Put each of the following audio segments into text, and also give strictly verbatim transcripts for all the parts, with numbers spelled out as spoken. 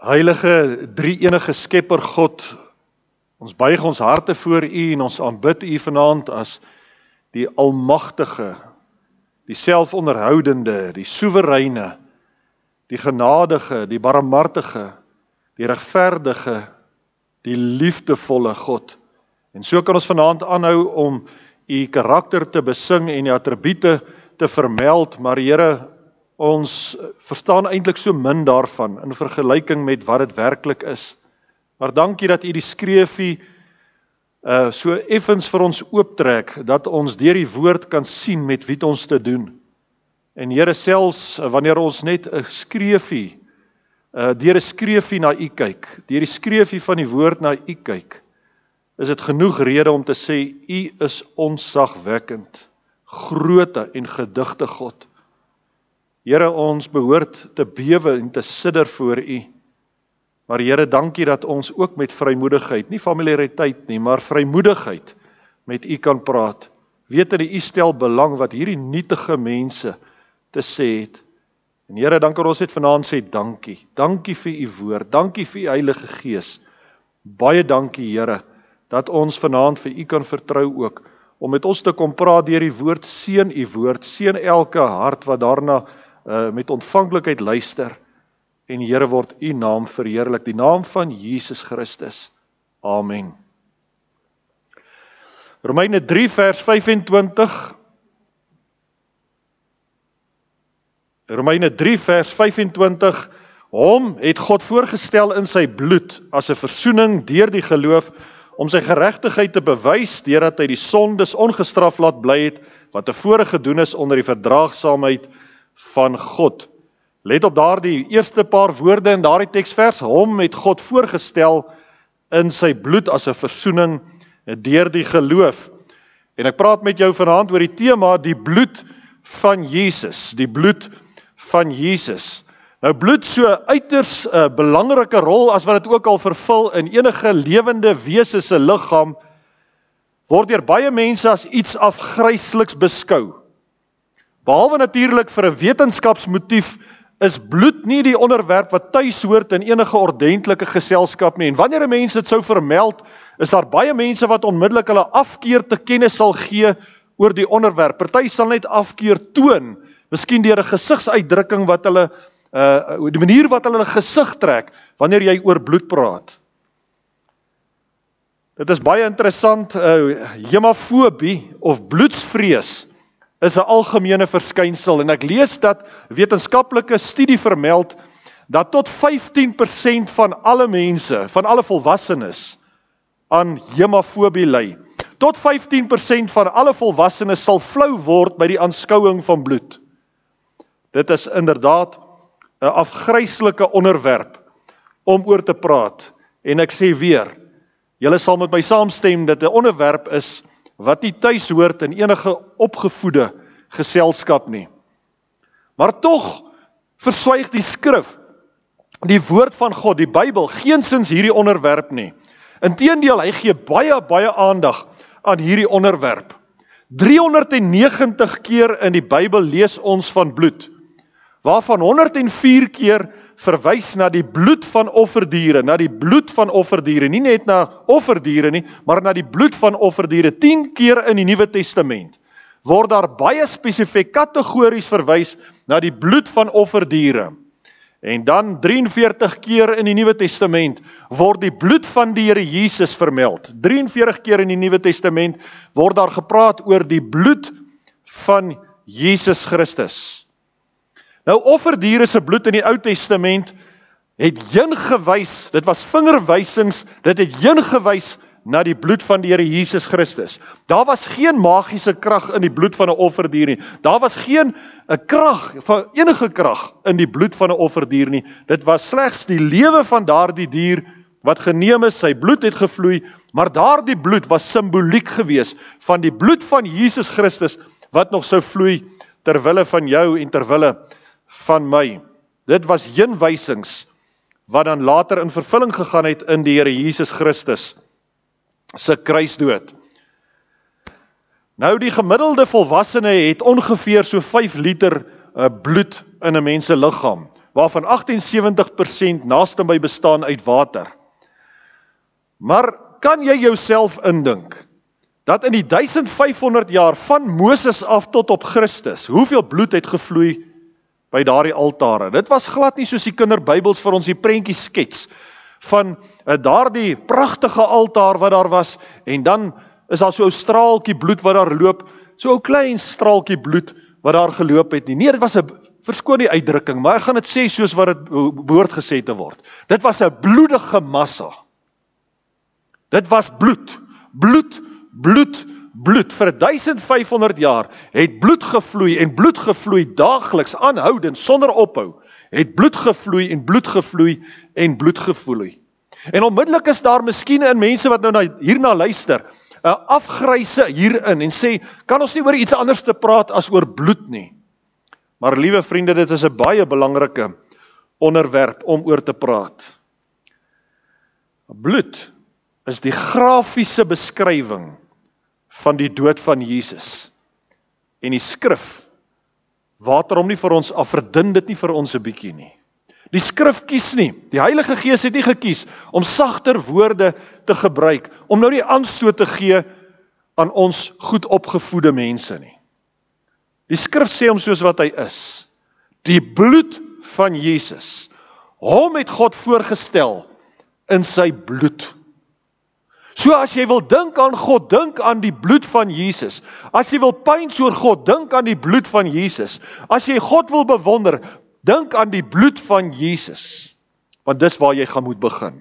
Heilige, drie-enige Skepper God, ons buig ons harte voor U en ons aanbid U vanaand as die almagtige, die selfonderhoudende, die soewereine, die genadige, die barmhartige, die regverdige, die liefdevolle God. En so kan ons vanaand aanhou om U karakter te besing en die attribute te vermeld, maar Here, ons verstaan eintlik so min daarvan in vergelyking met wat dit werklik is. Maar dankie dat U die skreefie uh, so effens vir ons ooptrek, dat ons deur die woord kan sien met wie ons te doen. En Here, selfs wanneer ons net 'n skreefie, uh, deur 'n skreefie na U kyk, deur die skreefie van die woord na U kyk, is dit genoeg rede om te sê, U is onsagwekkend, groote en gedigte God. Here, ons behoort te bewe en te sidder voor U. Maar Here, dankie dat ons ook met vrymoedigheid, nie familiariteit nie, maar vrymoedigheid met U kan praat. Weet dat U stel belang wat hierdie nietige mense te sê het. En Here, dan kan ons net vanaand sê dankie. Dankie vir U woord, dankie vir U Heilige Gees. Baie dankie, Here, dat ons vanaand vir U kan vertrou ook, om met ons te kom praat deur die woord. Seën U woord, seën elke hart wat daarna Uh, met ontvanklikheid luister, en Here, word U naam verheerlik, die naam van Jesus Christus. Amen. Romeine drie vers vyfentwintig. Romeine drie vers vyfentwintig. Hom het God voorgestel in sy bloed as 'n versoening deur die geloof, om sy geregtigheid te bewys deurdat hy die sondes ongestraf laat bly het, wat tevore gedoen is onder die verdraagsaamheid van God. Let op daardie eerste paar woorde in daardie teksvers. Hom het God voorgestel in sy bloed as 'n versoening deur die geloof. En ek praat met jou vanaand oor die tema, die bloed van Jesus. Die bloed van Jesus. Nou, bloed so uiters 'n uh, belangrike rol as wat dit ook al vervul in enige lewende wese se liggaam, word deur baie mense as iets afgrysliks beskou. Behalwe natuurlik vir 'n wetenskapsmotief, is bloed nie die onderwerp wat tuis hoort in enige ordentlike geselskap nie. En wanneer 'n mens dit sou vermeld, is daar baie mense wat onmiddellik hulle afkeer te kenne sal gee oor die onderwerp. Party sal net afkeer toon, miskien deur 'n gesigsuitdrukking wat hulle, uh, die manier wat hulle hulle gesig trek, wanneer jy oor bloed praat. Dit is baie interessant, uh, hemofobie of bloedsvrees is 'n algemene verskynsel, en ek lees dat wetenskaplike studie vermeld dat tot vyftien persent van alle mense, van alle volwassenes, aan hemofobie ly. Tot vyftien persent van alle volwassenes sal flou word by die aanskouing van bloed. Dit is inderdaad 'n afgryslike onderwerp om oor te praat, en ek sê weer, julle sal met my saamstem dat 'n onderwerp is wat nie tuis hoort in enige opgevoede geselskap nie. Maar tog verswyg die skrif, die woord van God, die Bybel, geensins hierdie onderwerp nie. Inteendeel, hy gee baie, baie aandag aan hierdie onderwerp. driehonderdnegentig keer in die Bybel lees ons van bloed, waarvan honderd en vier keer verwys na die bloed van offerdiere, na die bloed van offerdiere, nie net na offerdiere nie, maar na die bloed van offerdiere. tien keer in die Nuwe Testament word daar baie spesifiek kategories verwys na die bloed van offerdiere. En dan drie en veertig keer in die Nuwe Testament word die bloed van die Here Jesus vermeld. drie en veertig keer in die Nuwe Testament word daar gepraat oor die bloed van Jesus Christus. Nou, offerdiere se bloed in die Ou Testament het heen gewys, dit was vingerwysings, dit het heen gewys na die bloed van die Here Jesus Christus. Daar was geen magiese krag in die bloed van 'n offerdier nie. Daar was geen 'n krag, van enige krag in die bloed van 'n offerdier nie. Dit was slegs die lewe van daardie dier wat geneem is, sy bloed het gevloei, maar daardie bloed was simboliek gewees van die bloed van Jesus Christus wat nog sou vloei ter wille van jou en ter wille van my. Dit was heenwysings wat dan later in vervulling gegaan het in die Here Jesus Christus se kruisdood. Nou, die gemiddelde volwassene het ongeveer so vyf liter uh, bloed in 'n mens se liggaam. waarvan agt en sewentig persent naaste by bestaan uit water. Maar kan jy jouself indink, dat in die duisend vyfhonderd jaar van Moses af tot op Christus, hoeveel bloed het gevloei by daardie altare? Dit was glad nie soos die kinderbybels vir ons die prentjie skets, van uh, daardie pragtige altaar wat daar was, en dan is daar so 'n straaltjie bloed wat daar loop, so 'n klein straaltjie bloed wat daar geloop het nie. Nee, dit was 'n, verskoon die uitdrukking, maar ek gaan dit sê soos wat dit behoort gesê te word. Dit was 'n bloedige massa. Dit was bloed, bloed, bloed, bloed. Vir duisend vyfhonderd jaar het bloed gevloei en bloed gevloei daagliks, aanhoudend, sonder ophou. Het bloed gevloei en bloed gevloei en bloed gevloei. En onmiddellik is daar miskien in mense wat nou na, hierna luister, 'n afgryse hierin en sê, kan ons nie oor iets anders te praat as oor bloed nie. Maar liewe vriende, dit is 'n baie belangrike onderwerp om oor te praat. Bloed is die grafiese beskrywing van die dood van Jesus. En die skrif water hom nie vir ons af, verdun dit nie vir ons 'n bietjie nie. Die skrif kies nie, die Heilige Gees het nie gekies om sagter woorde te gebruik, om nou nie aanstoot te gee aan ons goed opgevoede mense nie. Die skrif sê hom soos wat hy is. Die bloed van Jesus, hom het God voorgestel in sy bloed. So as jy wil dink aan God, dink aan die bloed van Jesus. As jy wil pyns oor God, dink aan die bloed van Jesus. As jy God wil bewonder, dink aan die bloed van Jesus. Want dis waar jy gaan moet begin.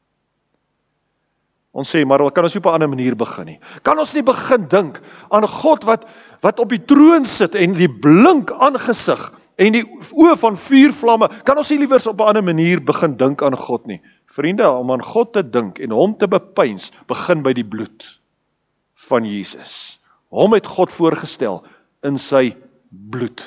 Ons sê, maar kan ons nie op 'n ander manier begin nie? Kan ons nie begin dink aan God wat, wat op die troon sit en die blink aangesig en die oë van vuurvlamme? Kan ons nie liewers op 'n ander manier begin dink aan God nie? Vriende, om aan God te dink en hom te bepyns, begin by die bloed van Jesus. Hom het God voorgestel in sy bloed.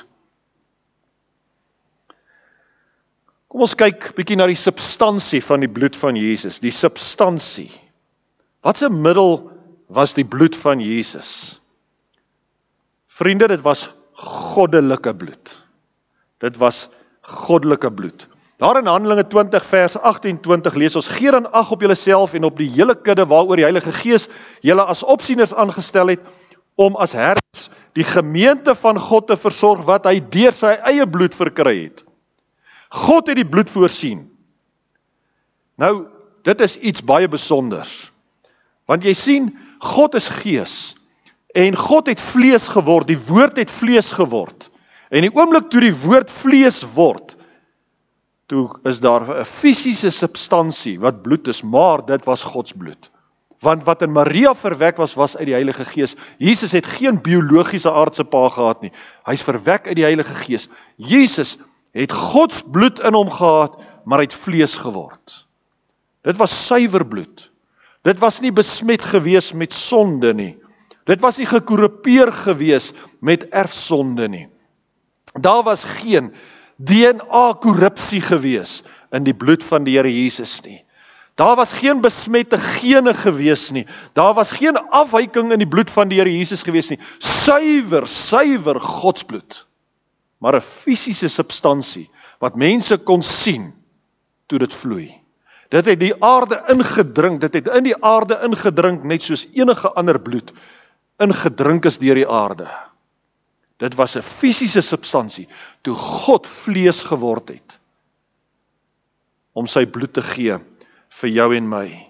Kom ons kyk bietjie na die substansie van die bloed van Jesus, die substansie. Wat 'n middel was die bloed van Jesus? Vriende, dit was goddelike bloed. Dit was goddelike bloed. Daar in Handelinge twintig vers agt-en-twintig lees ons, gee dan ag op julleself en op die hele kudde waaroor die Heilige Gees julle as opsieners aangestel het, om as herders die gemeente van God te versorg wat hy deur sy eie bloed verkry het. God het die bloed voorsien. Nou, dit is iets baie besonders. Want jy sien, God is gees, en God het vlees geword, die woord het vlees geword. En die oomblik toe die woord vlees word, toe is daar 'n fisiese substansie wat bloed is, maar dit was Gods bloed. Want wat in Maria verwek was, was uit die Heilige Gees. Jesus het geen biologiese aardse pa gehad nie. Hy's verwek uit die Heilige Gees. Jesus het Gods bloed in hom gehad, maar hy het vlees geword. Dit was suiwer bloed. Dit was nie besmet gewees met sonde nie. Dit was nie gekorrupeer gewees met erfsonde nie. Daar was geen D N A-korrupsie gewees in die bloed van die Here Jesus nie. Daar was geen besmette gene gewees nie. Daar was geen afwyking in die bloed van die Here Jesus gewees nie. Suiwer, suiwer Godsbloed. Maar 'n fisiese substansie wat mense kon sien toe dit vloei. Dit het die aarde ingedrink, dit het in die aarde ingedrink net soos enige ander bloed ingedrink is deur die aarde. Dit was 'n fisiese substansie toe God vlees geword het om sy bloed te gee vir jou en my.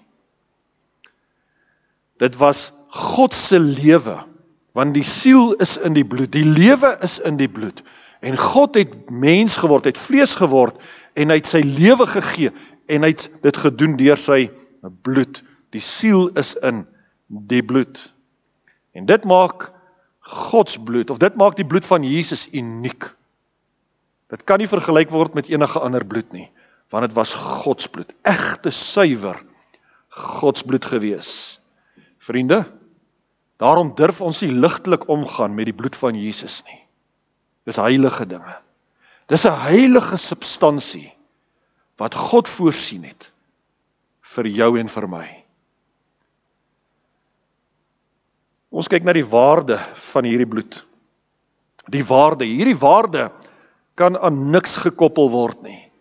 Dit was God se lewe, want die siel is in die bloed, die lewe is in die bloed. En God het mens geword, het vlees geword en hy het sy lewe gegee en hy het dit gedoen deur sy bloed. Die siel is in die bloed. En dit maak Gods bloed, of dit maak die bloed van Jesus uniek. Dit kan nie vergelyk word met enige ander bloed nie, want dit was Gods bloed, egte suiwer Gods bloed gewees. Vriende, daarom durf ons nie ligtelik omgaan met die bloed van Jesus nie. Dis heilige dinge. Dis 'n heilige substansie wat God voorsien het vir jou en vir my. Ons kyk na die waarde van hierdie bloed. Die waarde, hierdie waarde kan aan niks gekoppel word nie.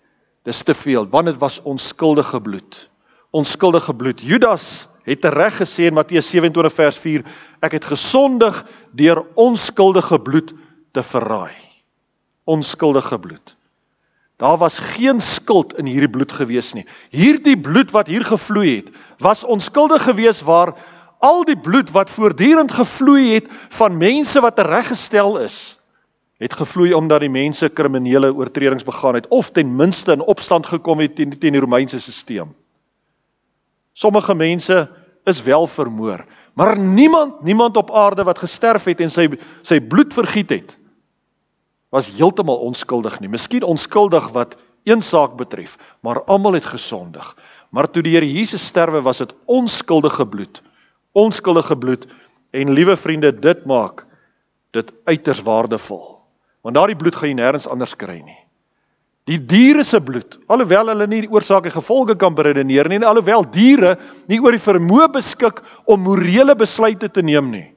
dis te veel, want dit was onskuldige bloed. Onskuldige bloed. Judas het reg gesê in Matteus sewe en twintig vers vier, ek het gesondig deur onskuldige bloed te verraai. Onskuldige bloed. Daar was geen skuld in hierdie bloed gewees nie. Hierdie bloed wat hier gevloei het, was onskuldig gewees waar al die bloed wat voortdurend gevloei het van mense wat reggestel is, het gevloei omdat die mense kriminele oortredings begaan het, of ten minste in opstand gekom het teen, teen die Romeinse sisteem. Sommige mense is wel vermoor, maar niemand, niemand op aarde wat gesterf het en sy, sy bloed vergiet het, was heeltemal onskuldig nie. Miskien onskuldig wat een saak betref, maar almal het gesondig. Maar toe die Here Jesus sterwe, was dit onskuldige bloed. Onskuldige bloed. En liewe vriende, dit maak dit uiters waardevol. Want daardie bloed gaan jy nêrens anders kry nie. Die diere se bloed, alhoewel hulle nie die oorsaak en gevolge kan beredeneer nie, en alhoewel diere nie oor die vermoë beskik om morele besluite te neem nie,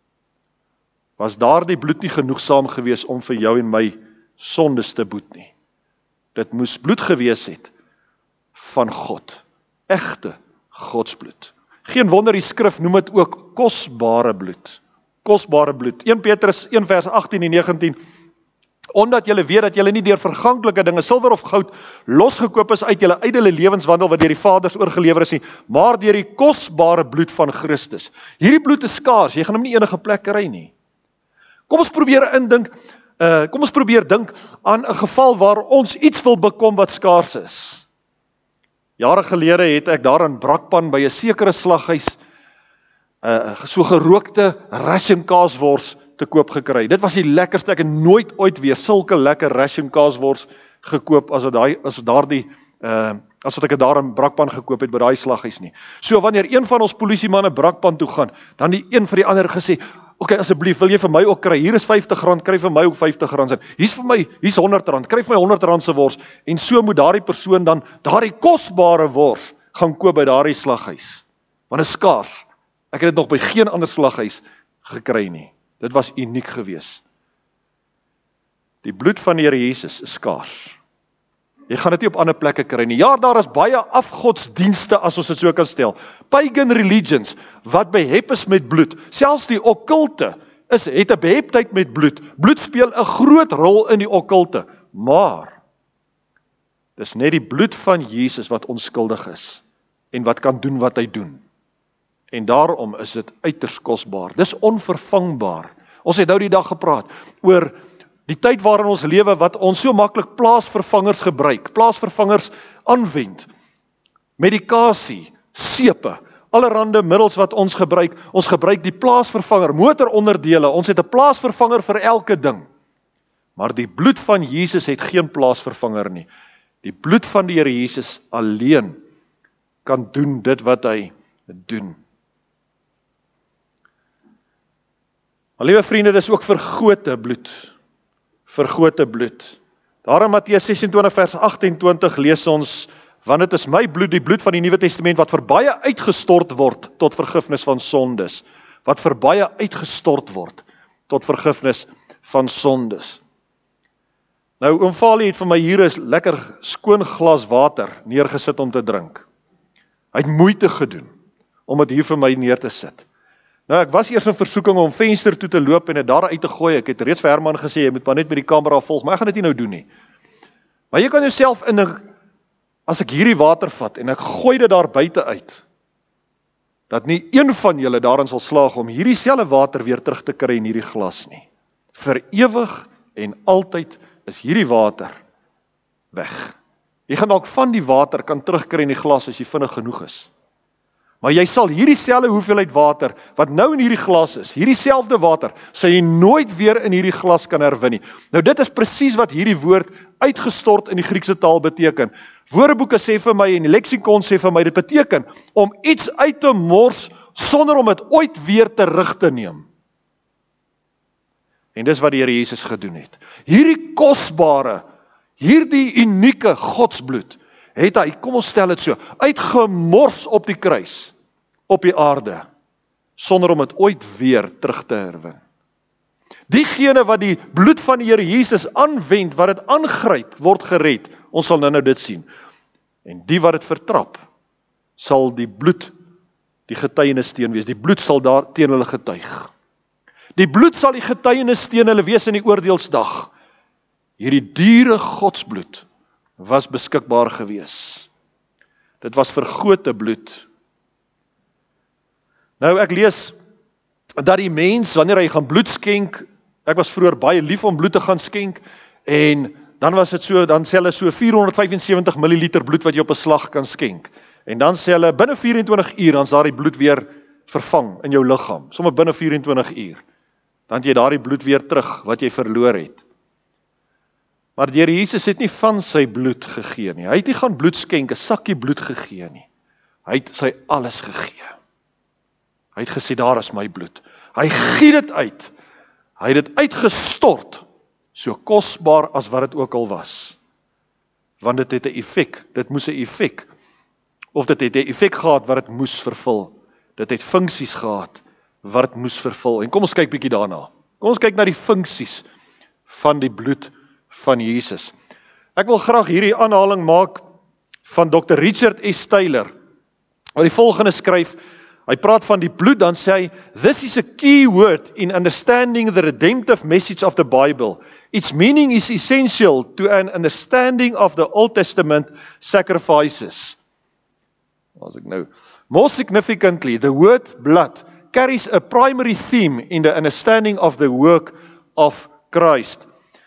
was daardie bloed nie genoegsaam gewees om vir jou en my sondes te boet nie. Dit moes bloed gewees het van God, egte Godsbloed. Geen wonder die skrif noem dit ook kosbare bloed. Kosbare bloed. Eerste Petrus een vers agttien en negentien. Omdat julle weet dat julle nie deur verganklike dinge, silwer of goud, losgekoop is uit julle ydelle lewenswandel wat deur die vaders oorgelewer is nie, maar deur die kosbare bloed van Christus. Hierdie bloed is skaars, jy gaan hom nie enige plek kry nie. Kom ons probeer indink, uh, kom ons probeer dink aan 'n geval waar ons iets wil bekom wat skaars is. Jare gelede het ek daar in Brakpan by 'n sekere slaghuis uh, so gerookte ration kaaswors te koop gekry. Dit was die lekkerste, ek het nooit ooit weer sulke lekker ration kaaswors gekoop as wat daai as daardie uh, as wat ek het daar in Brakpan gekoop het by daai slaghuis nie. So wanneer een van ons polisiemanne Brakpan toe gaan, dan die een vir die ander gesê, oké, okay, asseblief, wil jy vir my ook kry? Hier is vyftig rand, kry vir my ook vyftig rand. Hier's vir my, hier's honderd rand, kry vir my honderd rand se wors. En so moet daardie persoon dan daardie kosbare wors gaan koop by daardie slaghuis. Want dit is skaars. Ek het dit nog by geen ander slaghuis gekry nie. Dit was uniek geweest. Die bloed van die Here Jesus is skaars. Jy gaan dit nie op ander plekke kry nie. Ja, daar is baie afgodsdienste, as ons dit so kan stel. Pagan religions, wat behep is met bloed. Selfs die okkulte is, het 'n beheptheid met bloed. Bloed speel 'n groot rol in die okkulte. Maar, dis net die bloed van Jesus wat onskuldig is, en wat kan doen wat hy doen. En daarom is dit uiters kosbaar. Dis onvervangbaar. Ons het nou die dag gepraat oor die tyd waarin ons lewe wat ons so maklik plaasvervangers gebruik, plaasvervangers aanwend, medikasie, sepe, allerhande middels wat ons gebruik, ons gebruik die plaasvervanger, motoronderdele, ons het 'n plaasvervanger vir elke ding. Maar die bloed van Jesus het geen plaasvervanger nie. Die bloed van die Here Jesus alleen kan doen dit wat hy doen. Maar liewe vriende, dis ook vergote bloed. Vergote bloed. Daar in Matteus ses en twintig vers agt en twintig lees ons, want dit is my bloed, die bloed van die Nuwe Testament, wat vir baie uitgestort word tot vergifnis van sondes. Wat vir baie uitgestort word tot vergifnis van sondes. Nou, oom Fali het vir my hier 'n lekker skoon glas water neergesit om te drink. Hy het moeite gedoen om dit hier vir my neer te sit. Nou, ek was eers in versoeking om venster toe te loop en dit daar uit te gooi. Ek het reeds vir Herman gesê, jy moet maar net met die kamera volg, maar ek gaan dit nie nou doen nie. Maar jy kan jouself indink, as ek hierdie water vat en ek gooi dit daar buite uit, dat nie een van julle daarin sal slaag om hierdie selfe water weer terug te kry in hierdie glas nie. Vir ewig en altyd is hierdie water weg. Jy gaan dalk van die water kan terugkry in die glas as jy vinnig genoeg is. Maar jy sal hierdie selfe hoeveelheid water, wat nou in hierdie glas is, hierdie selfde water, sal jy nooit weer in hierdie glas kan herwin nie. Nou dit is presies wat hierdie woord uitgestort in die Griekse taal beteken. Woordeboeke sê vir my en die leksikon sê vir my, dit beteken om iets uit te mors sonder om dit ooit weer terug te neem. En dis wat die Here Jesus gedoen het. Hierdie kosbare, hierdie unieke godsbloed, het hy, kom ons stel dit so, uitgemors op die kruis, op die aarde, sonder om dit ooit weer terug te herwin. Diegene wat die bloed van die Here Jesus aanwend, wat dit aangryp, word gered, Ons sal nou nou dit sien. En die wat dit vertrap, sal die bloed die getuienis teen wees. Die bloed sal daar teen hulle getuig. Die bloed sal die getuienis teen hulle wees in die oordeelsdag. Hierdie dure godsbloed was beskikbaar gewees. Dit was vergote bloed. Nou ek lees dat die mens, wanneer hy gaan bloed skenk, ek was vroeër baie lief om bloed te gaan skenk, en dan was dit so, dan sê hulle so vierhonderdvyfensewentig milliliter bloed wat jy op 'n slag kan skenk. En dan sê hulle, binne vyf en twintig uur, dan is daardie bloed weer vervang in jou liggaam. Sommer binne vyf en twintig uur. Dan het jy daardie bloed weer terug, wat jy verloor het. Maar die Here Jesus het nie van sy bloed gegee nie. Hy het nie gaan bloed skenk, 'n sakkie bloed gegee nie. Hy het sy alles gegee. Hy het gesê, daar is my bloed. Hy gee dit uit. Hy het dit uitgestort, so kosbaar as wat dit ook al was. Want dit het 'n effek, dit moes 'n effek, of dit het 'n effek gehad wat dit moes vervul. Dit het funksies gehad wat dit moes vervul. En kom ons kyk bietjie daarna. Kom ons kyk na die funksies van die bloed van Jesus. Ek wil graag hierdie aanhaling maak van dokter Richard S. Taylor, wat die volgende skryf. Hy praat van die bloed, dan sê hy, this is a key word in understanding the redemptive message of the Bible. Its meaning is essential to an understanding of the Old Testament sacrifices. As ek nou. More significantly, the word blood carries a primary theme in the understanding of the work of Christ.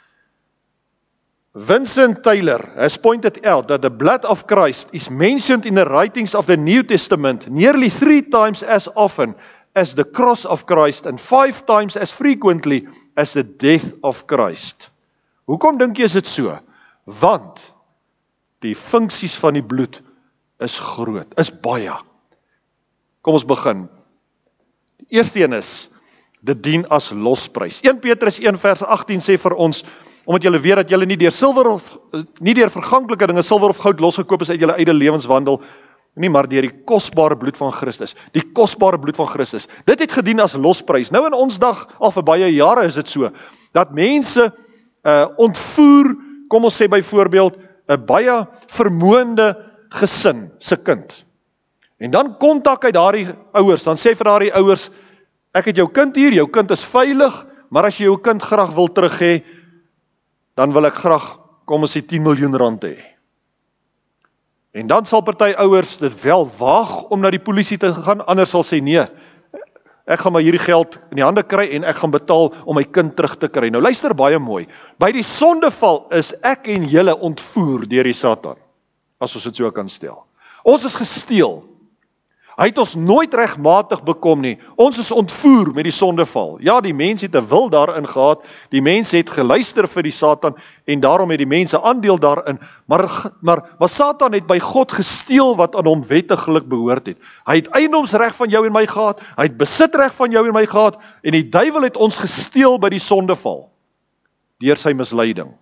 Vincent Taylor has pointed out that the blood of Christ is mentioned in the writings of the New Testament nearly three times as often as the cross of Christ and five times as frequently as the death of Christ. Hoekom dink jy is dit so? Want die funksies van die bloed is groot, is baie. Kom ons begin. Die eerste een is, dit dien as losprys. Eerste Petrus een vers agttien sê vir ons, omdat julle weet dat julle nie deur silwer of nie deur verganklike dinge, silwer of goud losgekoop is uit julle eie lewenswandel, nie maar deur die kosbare bloed van Christus. Die kosbare bloed van Christus. Dit het gedien as losprys. Nou in ons dag, al vir baie jare is dit so, dat mense uh, ontvoer, kom ons sê byvoorbeeld, 'n baie vermoënde gesin se kind. En dan kontak hy daardie ouers, dan sê vir daardie ouers, ek het jou kind hier, jou kind is veilig, maar as jy jou kind graag wil terug hê, dan wil ek graag, kom ons sê tien miljoen rand hê. En dan sal party ouers dit wel waag om na die polisie te gaan, anders sal sê nee, ek gaan maar hierdie geld in die hande kry en ek gaan betaal om my kind terug te kry. Nou luister baie mooi, by die sondeval is ek en julle ontvoer deur die Satan, as ons dit so kan stel. Ons is gesteel. Hy het ons nooit regmatig bekom nie. Ons is ontvoer met die sondeval. Ja, die mens het 'n wil daarin gehad, die mens het geluister vir die Satan, en daarom het die mense aandeel daarin, maar, maar, maar Satan het by God gesteel wat aan hom wettiglik behoort het. Hy het eiendomsreg van jou en my gehad, hy het besitreg van jou en my gehad, en die duiwel het ons gesteel by die sondeval, deur sy misleiding.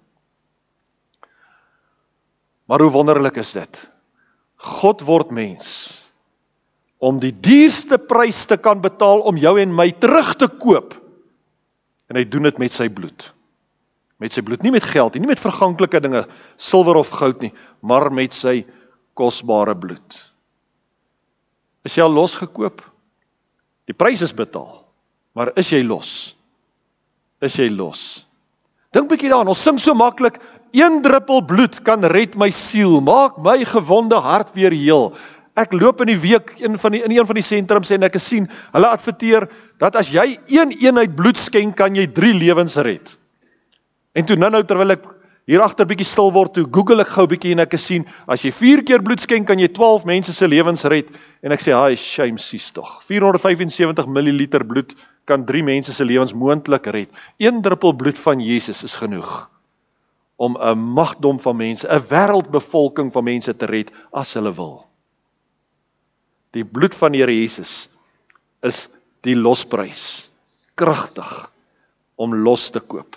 Maar hoe wonderlik is dit? God word mens, om die duurste prys te kan betaal om jou en my terug te koop. En hy doen dit met sy bloed. Met sy bloed, nie met geld nie, nie met verganklike dinge, silwer of goud nie, maar met sy kosbare bloed. Is jy al losgekoop? Die prys is betaal, maar is jy los? Is jy los? Dink bietjie daaraan, ons sing so maklik, een druppel bloed kan red my siel, maak my gewonde hart weer heel. Ek loop in die week in, van die, in een van die sentrums en ek het sien, hulle adverteer, dat as jy een eenheid bloed skenk, kan jy drie lewens red. En toe nou nou, terwyl ek hier agter bietjie stil word, toe Google ek gou bietjie en ek het sien, as jy vier keer bloed skenk, kan jy twaalf mense se lewens red. En ek sê, hi, shame, sies tog. vierhonderdvyfensewentig milliliter bloed kan drie mense se lewens moontlik red. Een druppel bloed van Jesus is genoeg om 'n magdom van mense, 'n wêreldbevolking van mense te red, as hulle wil. Die bloed van die Here Jesus is die losprys, kragtig om los te koop.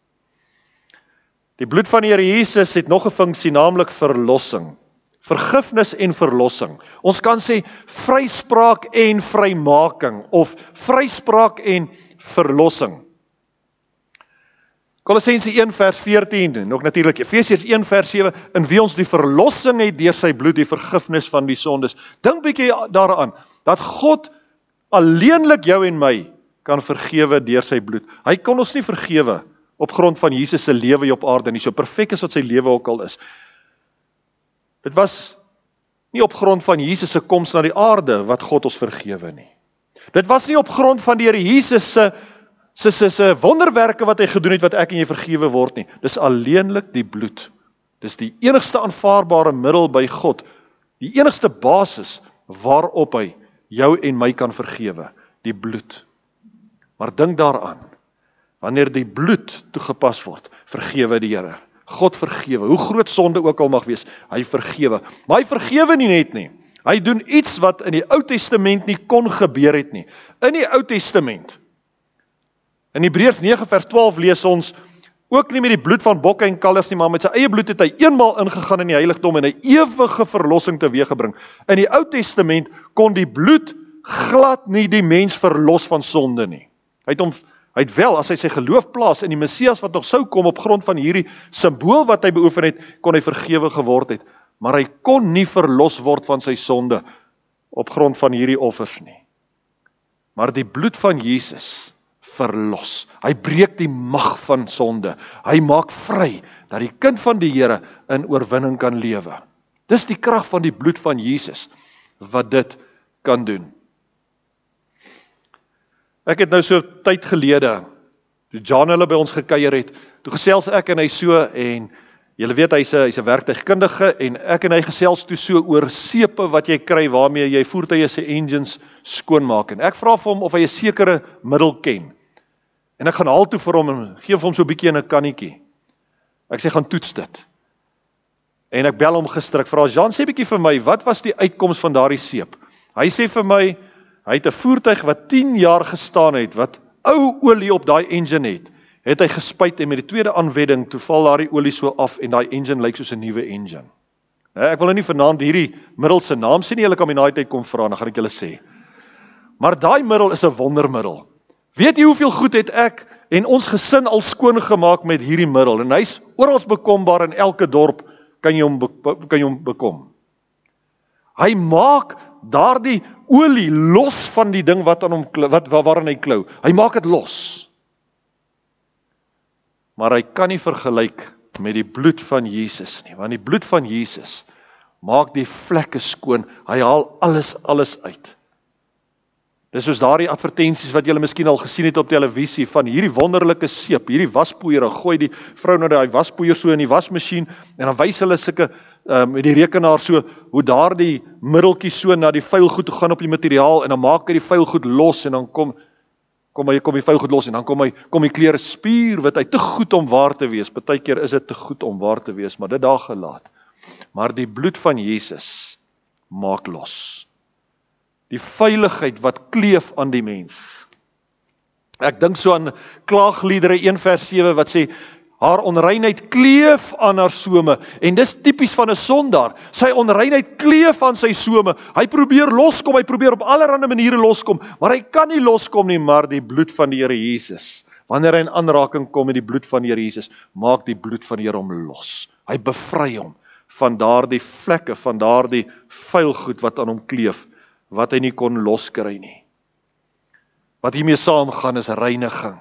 Die bloed van die Here Jesus het nog 'n funksie, naamlik verlossing. Vergifnis en verlossing. Ons kan sê vryspraak en vrymaking, of vryspraak en verlossing. Kolossense een vers veertien, en ook natuurlik Efesiërs een vers sewe, in wie ons die verlossing het deur sy bloed, die vergifnis van die sondes. Dink bietjie daaraan, dat God alleenlik jou en my kan vergewe deur sy bloed. Hy kon ons nie vergewe op grond van Jesus se lewe hier op aarde nie, so perfek is wat sy lewe ook al is. Dit was nie op grond van Jesus se koms na die aarde wat God ons vergewe nie. Dit was nie op grond van die Here Jesus se se se se wonderwerke wat hy gedoen het wat ek en jy vergewe word nie. Dis alleenlik die bloed. Dis die enigste aanvaarbare middel by God, die enigste basis waarop hy jou en my kan vergewe, die bloed. Maar dink daaraan, wanneer die bloed toegepas word, vergewe die Here. God vergewe, hoe groot sonde ook al mag wees, hy vergewe. Maar hy vergewe nie net nie. Hy doen iets wat in die Ou Testament nie kon gebeur het nie. In die Ou Testament, in Hebreërs nege vers twaalf lees ons, ook nie met die bloed van bokke en kalvers nie, maar met sy eie bloed het hy eenmaal ingegaan in die heiligdom en 'n ewige verlossing teweeggebring. In die Ou Testament kon die bloed glad nie die mens verlos van sonde nie. Hy het hom Hy het wel, as hy sy geloof plaas in die Messias wat nog sou kom op grond van hierdie simbool wat hy beoefen het, kon hy vergewe geword het. Maar hy kon nie verlos word van sy sonde op grond van hierdie offers nie. Maar die bloed van Jesus verlos. Hy breek die mag van sonde. Hy maak vry dat die kind van die Here in oorwinning kan lewe. Dis die krag van die bloed van Jesus wat dit kan doen. Ek het nou so tyd gelede, toe John hulle by ons gekuier het, toe gesels ek en hy so, en julle weet hy's 'n hy's 'n werktuigkundige, en ek en hy gesels toe so oor seepe wat jy kry waarmee jy voertuie se engines skoonmaak. En ek vra vir hom of hy 'n sekere middel ken. En ek gaan haal toe vir hom en gee vir hom so 'n bietjie in 'n kannetjie. Ek sê gaan toets dit. En ek bel hom gister, ek vra Jean, sê bietjie vir my, wat was die uitkoms van daardie seep? Hy sê vir my, hy het 'n voertuig wat tien jaar gestaan het, wat ou olie op daai engine het, het hy gespuit en met die tweede aanwedding, toe val daardie olie so af en daai engine lyk soos 'n nuwe engine. Ek wil nou nie vanaand hierdie middel se naam sê nie, julle kan my na die tyd kom vra, dan gaan ek julle sê. Maar daai middel is 'n wondermiddel. Weet jy hoeveel goed het ek en ons gesin al skoon gemaak met hierdie middel? En hy's oral bekombaar, in elke dorp kan jy hom kan jy hom bekom. Hy maak daardie olie los van die ding wat aan hom wat waarin hy klou. Hy maak dit los. Maar hy kan nie vergelyk met die bloed van Jesus nie, want die bloed van Jesus maak die vlekke skoon. Hy haal alles alles uit. Dis soos daardie advertensies wat julle miskien al gesien het op televisie van hierdie wonderlike seep, hierdie waspoeier, en gooi die vrou nou daai waspoeier so in die wasmasjien en dan wys hulle sulke uh, met die rekenaar so hoe daardie middeltjie so na die vuil goed toe gaan op die materiaal en dan maak hy die vuil goed los en dan kom kom hy kom die vuil goed los en dan kom hy kom die klere spierwit uit, te goed om waar te wees. Partykeer is dit te goed om waar te wees, maar dit daar gelaat. Maar die bloed van Jesus maak los. Die veiligheid wat kleef aan die mens. Ek dink so aan Klaagliedere een vers sewe wat sê, haar onreinheid kleef aan haar some, en dis tipies van 'n sondaar. Sy onreinheid kleef aan sy some. Hy probeer loskom, hy probeer op allerlei maniere loskom, maar hy kan nie loskom nie, maar die bloed van die Here Jesus, wanneer hy in aanraking kom met die bloed van die Here Jesus, maak die bloed van die Here hom los. Hy bevry hom van daardie vlekke, van daardie vuil goed wat aan hom kleef, wat hy nie kon loskry nie. Wat hiermee saamgaan is reiniging.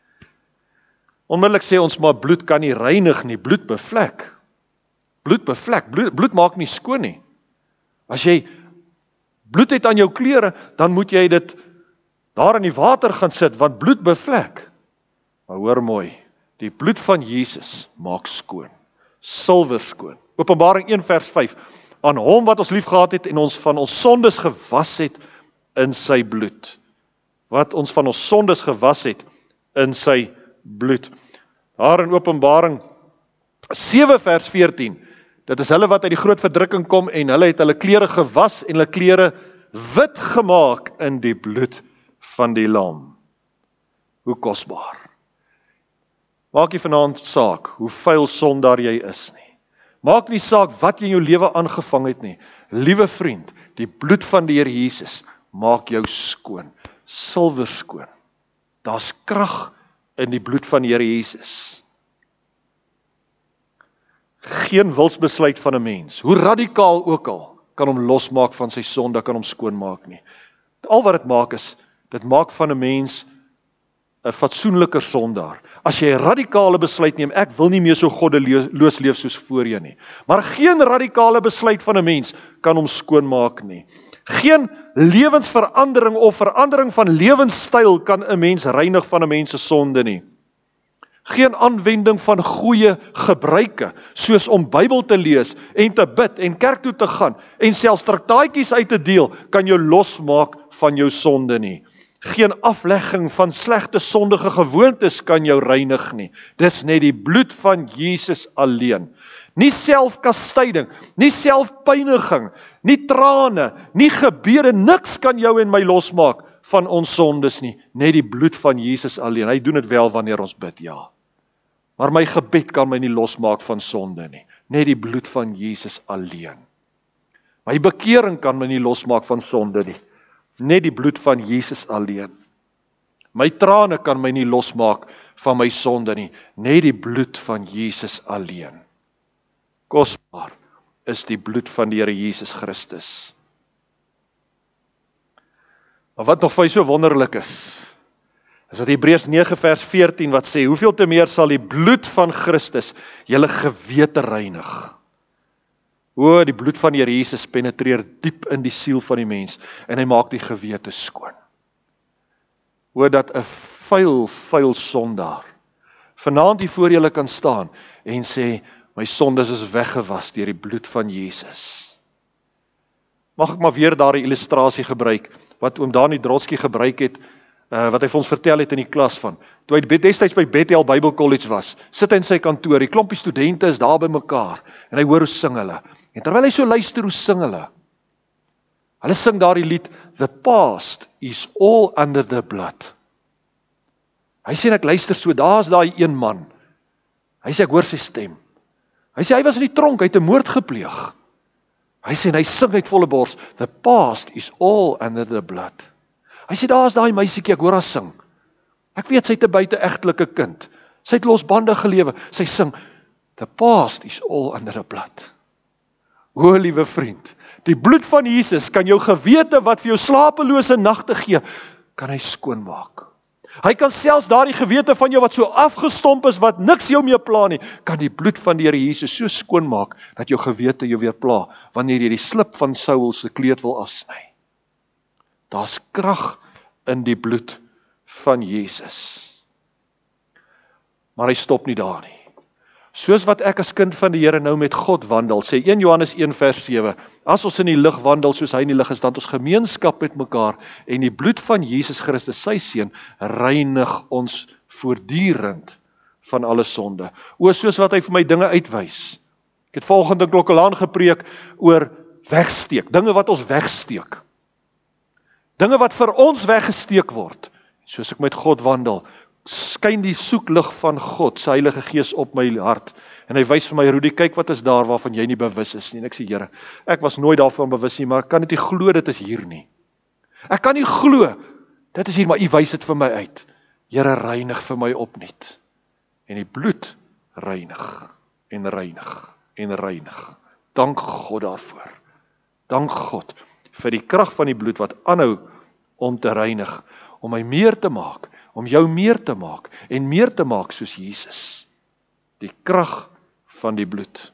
Onmiddellik sê ons maar bloed kan nie reinig nie, bloed bevlek. Bloed bevlek, bloed, bloed maak nie skoon nie. As jy bloed het aan jou klere, dan moet jy dit daar in die water gaan sit, want bloed bevlek. Maar hoor mooi, die bloed van Jesus maak skoon, silwer skoon. Openbaring een vers vyf, aan hom wat ons lief gehad het en ons van ons sondes gewas het in sy bloed. Wat ons van ons sondes gewas het in sy bloed. Daar in Openbaring sewe vers veertien, dit is hulle wat uit die groot verdrukking kom en hulle het hulle klere gewas en hulle klere wit gemaak in die bloed van die lam. Hoe kosbaar. Maak nie vanaand saak hoe vuil sondaar jy is nie. Maak nie saak wat jy in jou lewe aangevang het nie. Liewe vriend, die bloed van die Here Jesus maak jou skoon, silwer skoon. Daar's krag in die bloed van die Here Jesus. Geen wilsbesluit van 'n mens, hoe radikaal ook al, kan hom losmaak van sy sonde, kan hom skoonmaak nie. Al wat dit maak is, dit maak van 'n mens 'n fatsoenliker sondaar. As jy 'n radikale besluit neem, ek wil nie meer so goddeloos leef soos voorheen nie. Maar geen radikale besluit van 'n mens kan hom skoonmaak nie. Geen lewensverandering of verandering van lewenstyl kan 'n mens reinig van 'n mens se sonde nie. Geen aanwending van goeie gebruike, soos om Bybel te lees en te bid en kerk toe te gaan en selfs traktaatjies uit te deel, kan jou losmaak van jou sonde nie. Geen aflegging van slegte sondige gewoontes kan jou reinig nie. Dis net die bloed van Jesus alleen. Nie selfkastyding, nie selfpyniging, nie trane, nie gebede, niks kan jou en my losmaak van ons sondes nie. Net die bloed van Jesus alleen. Hy doen dit wel wanneer ons bid, ja. Maar my gebed kan my nie losmaak van sonde nie. Net die bloed van Jesus alleen. My bekering kan my nie losmaak van sonde nie. Net die bloed van Jesus alleen. My trane kan my nie losmaak van my sonde nie. Net die bloed van Jesus alleen. Kosbaar is die bloed van die Here Jesus Christus. Maar wat nog vir my so wonderlik is, is wat Hebreërs nege vers veertien wat sê, hoeveel te meer sal die bloed van Christus julle gewete reinig. O, die bloed van die Here Jesus penetreer diep in die siel van die mens en hy maak die gewete skoon. O, dat 'n vuil, vuil sondaar vanaand hier voor julle kan staan en sê, my sondes is weggewas deur die bloed van Jesus. Mag ek maar weer daardie illustrasie gebruik, wat oom Dani Drotsky gebruik het, uh, wat hy vir ons vertel het in die klas van. Toe hy destyds by Bethel Bible College was, sit hy in sy kantoor, die klompie studente is daar by mekaar, en hy hoor hoe sing hulle. En terwyl hy so luister, hoe sing hulle? Hulle sing daardie lied, The past is all under the blood. Hy sê, ek luister so, daar is daai een man. Hy sê, ek hoor sy stem. Hy sê, hy was in die tronk, hy het 'n moord gepleeg. Hy sê, en hy sing uit volle bors, The past is all under the blood. Hy sê, daar is daai meisiekie, ek hoor haar sing. Ek weet, sy het 'n buite-egtelike kind. Sy het losbandige gelewe. Sy sing, The past is all under the blood. O, liewe vriend, die bloed van Jesus kan jou gewete wat vir jou slapelose nagte gee, kan hy skoonmaak. Hy kan selfs daardie gewete van jou wat so afgestomp is, wat niks jou meer pla nie, kan die bloed van die Here Jesus so skoonmaak, dat jou gewete jou weer pla, wanneer jy die slip van Saul se kleed wil afsny. Daar's krag in die bloed van Jesus. Maar hy stop nie daar nie. Soos wat ek as kind van die Here nou met God wandel, sê een Johannes een vers sewe, as ons in die lig wandel soos hy in die lig is, dan ons gemeenskap met mekaar, en die bloed van Jesus Christus, sy seun, reinig ons voortdurend van alle sonde. O, soos wat hy vir my dinge uitwys. Ek het volgende klokkelaan gepreek oor wegsteek, dinge wat ons wegsteek. Dinge wat vir ons weggesteek word. Soos ek met God wandel, skyn die soeklig van God, sy Heilige Gees op my hart, en hy wys vir my, Rudy, kyk wat is daar waarvan jy nie bewus is nie, en ek sê, Here, ek was nooit daarvan bewus nie, maar ek kan dit nie glo, dit is hier nie. Ek kan nie glo, dit is hier, maar U wys dit vir my uit. Here, reinig vir my opnuut, en die bloed reinig, en reinig, en reinig. Dank God daarvoor. Dank God vir die krag van die bloed wat aanhou om te reinig, om my meer te maak, om jou meer te maak, en meer te maak soos Jesus. Die krag van die bloed.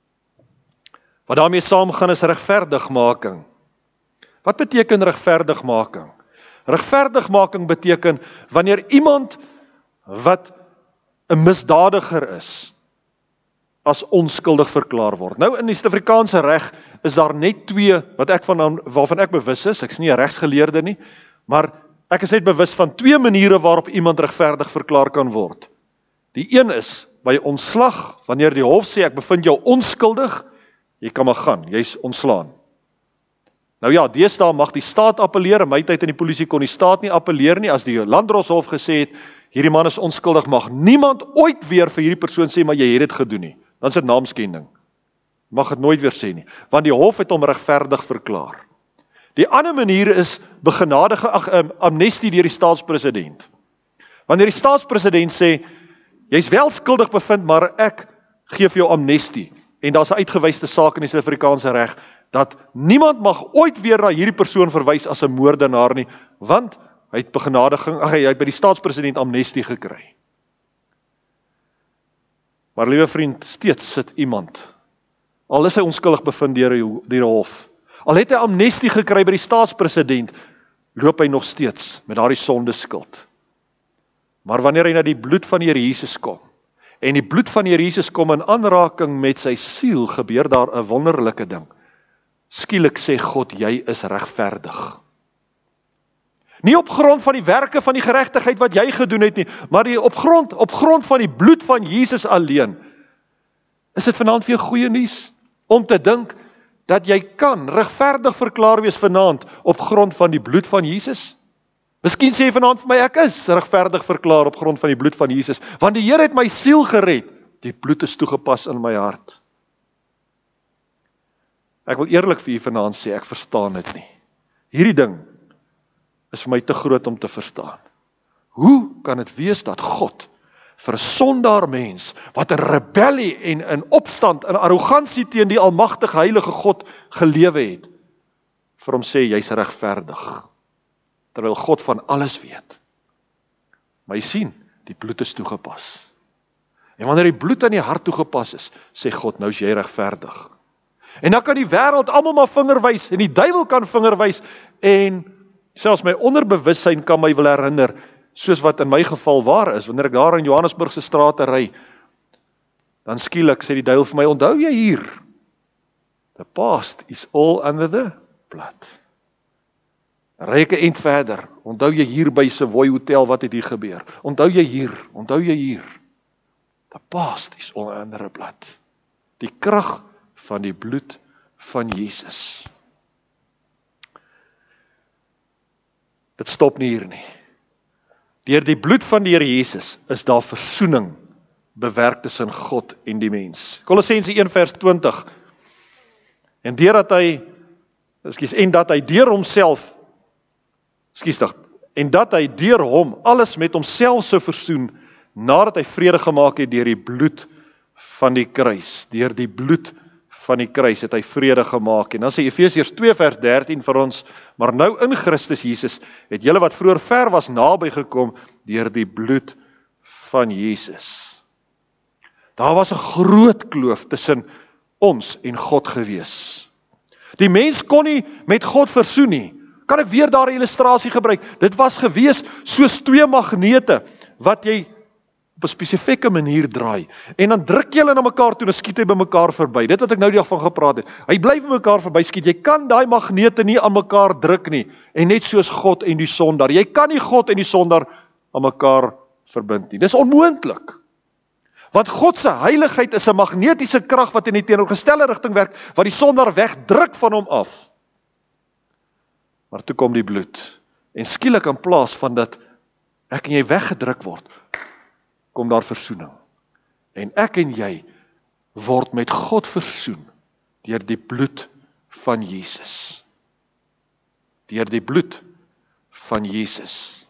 Wat daarmee saamgaan is regverdigmaking. Wat beteken regverdigmaking? Regverdigmaking beteken, wanneer iemand wat 'n misdadiger is, as onskuldig verklaar word. Nou in die Suid-Afrikaanse reg is daar net twee, wat ek van, waarvan ek bewus is, ek is nie 'n regsgeleerde nie, maar ek is net bewus van twee maniere waarop iemand regverdig verklaar kan word. Die een is by ontslag, wanneer die hof sê, ek bevind jou onskuldig, jy kan maar gaan, jy is ontslaan. Nou ja, deesdae mag die staat appeleer, in my tyd in die polisie kon die staat nie appeleer nie, as die Landdroshof gesê het, hierdie man is onskuldig, mag niemand ooit weer vir hierdie persoon sê, maar jy het dit gedoen nie. Dan is dit naamskending. Mag dit nooit weer sê nie, want die hof het hom regverdig verklaar. Die ander manier is begenadige ag, amnestie deur die staatspresident. Wanneer die staatspresident sê, jy's wel skuldig bevind, maar ek gee vir jou amnestie. en daar's 'n uitgewyste saak in die Suid-Afrikaanse reg, dat niemand mag ooit weer na hierdie persoon verwys as 'n moordenaar nie, want hy het begenadiging, ag hy het by die staatspresident amnestie gekry. Maar liewe vriend, steeds sit iemand, al is hy onskuldig bevind deur die, die hof, al het hy amnestie gekry by die staatspresident, loop hy nog steeds met daardie sondeskuld. Maar wanneer hy na die bloed van die Here Jesus kom, en die bloed van die Here Jesus kom in aanraking met sy siel, gebeur daar 'n wonderlike ding. Skielik sê God, jy is regverdig. Nie op grond van die werke van die geregtigheid wat jy gedoen het nie, maar die op grond, op grond van die bloed van Jesus alleen. Is dit vanaand vir jou goeie nuus? Om te dink dat jy kan regverdig verklaar wees vanaand op grond van die bloed van Jesus? Miskien sê jy vanaand vir my, ek is regverdig verklaar op grond van die bloed van Jesus, want die Here het my siel gered. Die bloed is toegepas in my hart. Ek wil eerlik vir u vanaand sê, ek verstaan dit nie. Hierdie ding is vir my te groot om te verstaan. Hoe kan dit wees dat God vir 'n sondaar mens, wat in rebellie en in opstand, in arrogansie teen die almagtige heilige God gelewe het, vir hom sê, jy's regverdig, terwyl God van alles weet. Maar jy sien, die bloed is toegepas. En wanneer die bloed aan die hart toegepas is, sê God, nou is jy regverdig. En dan kan die wêreld almal maar vinger wys, en die duiwel kan vinger wys, en selfs my onderbewussyn kan my wil herinner, soos wat in my geval waar is, wanneer ek daar in Johannesburg se strate ry, dan skielik sê die duiwel vir my, onthou jy hier, the past is all under the blood. Ry ek 'n eind verder, onthou jy hier by Savoy Hotel, wat het hier gebeur? Onthou jy hier, onthou jy hier, the past is all under the blood. Die krag van die bloed van Jesus. Dit stop nie hier nie. Deur die bloed van die Here Jesus is daar versoening bewerk tussen God en die mens. Kolossense een vers twintig. En deurdat hy, ekskuus, en dat hy deur homself, ekskuus dag, en dat hy deur hom alles met homself sou versoen, nadat hy vrede gemaak het deur die bloed van die kruis, deur die bloed van die kruis het hy vrede gemaak. En dan sê Efesiërs twee vers dertien vir ons, maar nou in Christus Jesus het julle wat vroeër ver was naby gekom deur die bloed van Jesus. Daar was 'n groot kloof tussen ons en God gewees. Die mens kon nie met God versoen nie. Kan ek weer daar 'n illustrasie gebruik? Dit was gewees soos twee magnete wat jy op 'n spesifieke manier draai. En dan druk jy hulle na mekaar toe en skiet hy by mekaar verby. Dit wat ek nou die dag van gepraat het. Hy bly by mekaar verby skiet. Jy kan daai magnete nie aan mekaar druk nie. En net soos God en die sondaar. Jy kan nie God en die sondaar aan mekaar verbind nie. Dis onmoontlik. Want God se heiligheid is 'n magnetiese krag wat in die teenoorgestelde rigting werk, wat die sondaar wegdruk van hom af. Maar toe kom die bloed. En skielik in plaas van dat ek en jy weggedruk word, kom daar versoening. En ek en jy word met God versoen deur die bloed van Jesus. Deur die bloed van Jesus.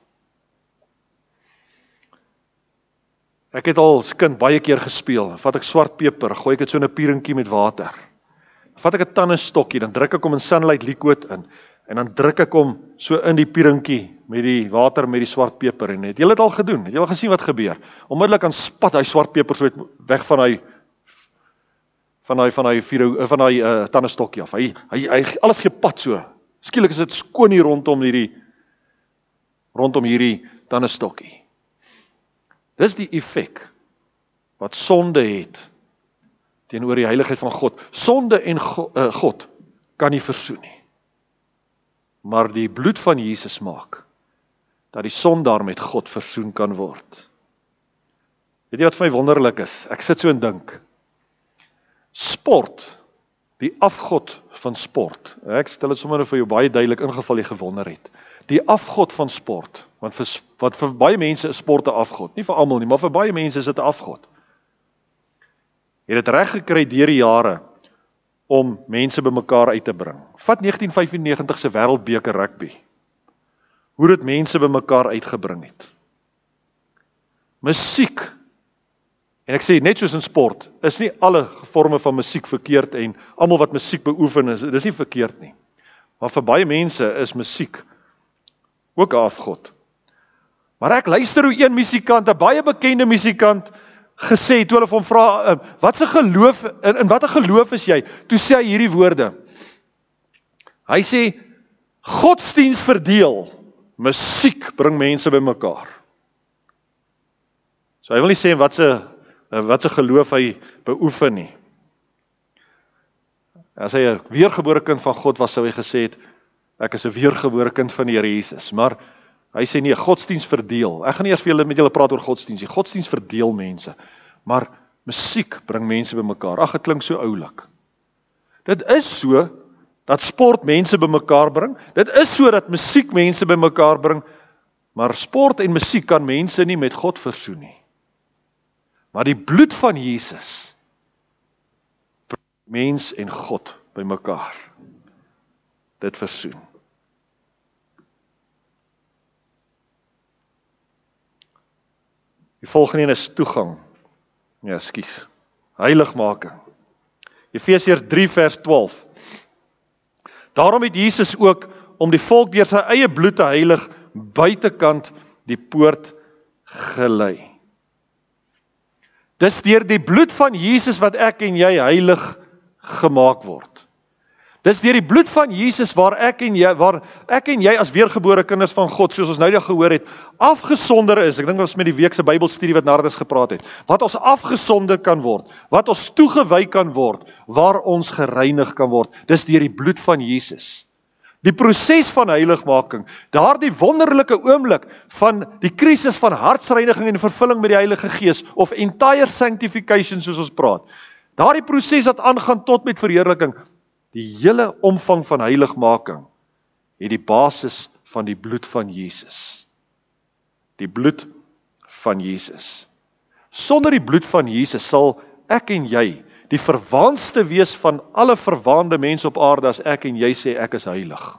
Ek het al as kind baie keer gespeel. Vat ek swart peper, gooi ek dit so in 'n pierentjie met water. Vat ek 'n tandestokkie, dan druk ek hom in Sunlight liquid in. En dan druk ek hom so in die pierentjie met die water met die swart peper en het. Jy het dit al gedoen. Het jy al gesien wat gebeur? Onmiddellik dan spat hy swart peper so weg van hy van hy van hy van hy, van hy uh, tandestokkie af. Hy hy hy alles gepad so. Skielik is dit skoon hier rondom hierdie rondom hierdie tandestokkie. Dis die effek wat sonde het teenoor die heiligheid van God. Sonde en go, uh, God kan nie versoen nie. Maar die bloed van Jesus maak dat die sondaar met God versoen kan word. Weet jy wat vir my wonderlik is? Ek sit so en dink. Sport, die afgod van sport. Ek stel dit sommer vir jou baie duidelik ingeval jy gewonder het. Die afgod van sport, want vir, wat vir baie mense is sport 'n afgod. Nie vir almal nie, maar vir baie mense is dit 'n afgod. Jy het dit reg gekry deur die jare om mense bymekaar uit te bring. Vat negtien vyfennegentig se wêreldbeker rugby. Hoe dit mense bymekaar uitgebring het. Musiek En ek sê, net soos in sport, is nie alle vorme van musiek verkeerd en almal wat musiek beoefen is, dis nie verkeerd nie. Maar vir baie mense is musiek ook 'n afgod. Maar ek luister hoe een musikant, 'n baie bekende musikant, gesê, toe hulle van hom vra, wat se geloof, in, in watter geloof is jy? Toe sê hy hierdie woorde. Hy sê, godsdiens verdeel, musiek bring mense bymekaar. So hy wil nie sê wat se wat se geloof hy beoefen nie. As hy 'n weergebore kind van God was, sou hy gesê het, ek is 'n weergebore kind van die Here Jesus, maar hy sê nee, godsdiens verdeel. Ek gaan nie eers vir julle met julle praat oor godsdiens nie. Godsdiens verdeel mense, maar musiek bring mense bymekaar. Ag, dit klink so oulik. Dit is so dat sport mense bymekaar bring. Dit is so dat musiek mense bymekaar bring, maar sport en musiek kan mense nie met God versoen nie. Maar die bloed van Jesus bring mens en God bymekaar. Dit versoen. Die volgende een is toegang. Ja, ekskuus. Heiligmaking. Efesiërs drie vers twaalf. Daarom het Jesus ook om die volk deur sy eie bloed te heilig buitekant die poort gelei. Dis deur die bloed van Jesus wat ek en jy heilig gemaak word. Dis deur die bloed van Jesus waar ek en jy, waar ek en jy as weergebore kinders van God, soos ons nou ja gehoor het, afgesonder is. Ek dink ons met die week se Bybelstudie wat Nardus gepraat het. Wat ons afgesonder kan word, wat ons toegewy kan word, waar ons gereinig kan word. Dis deur die bloed van Jesus. Die proses van heiligmaking, daardie wonderlike oomblik van die krisis van hartsreiniging en vervulling met die Heilige Gees, of entire sanctification soos ons praat. Daardie proses wat aangaan tot met verheerliking, die hele omvang van heiligmaking, het die basis van die bloed van Jesus. Die bloed van Jesus. Sonder die bloed van Jesus sal ek en jy die verwaandste wees van alle verwaande mense op aarde as ek en jy sê ek is heilig.